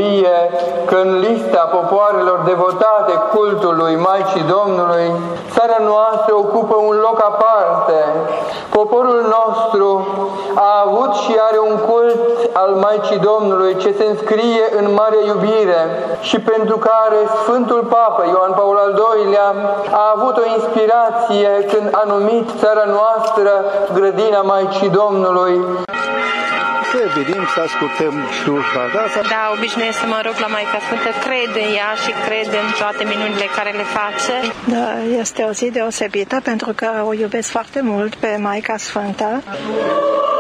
bucurie că în lista popoarelor devotate cultului Maicii Domnului, țara noastră ocupă un loc aparte. Poporul nostru a avut și are un cult al Maicii Domnului ce se înscrie în mare iubire și pentru care Sfântul Papa Ioan Paul al II-lea a avut o inspirație când a numit țara noastră Grădina Maicii Domnului. Venim să ascultăm slujba. Da, obișnuiesc să mă rog la Maica Sfântă, cred în ea și cred în toate minunile care le face. Da, este o zi deosebită pentru că o iubesc foarte mult pe Maica Sfântă.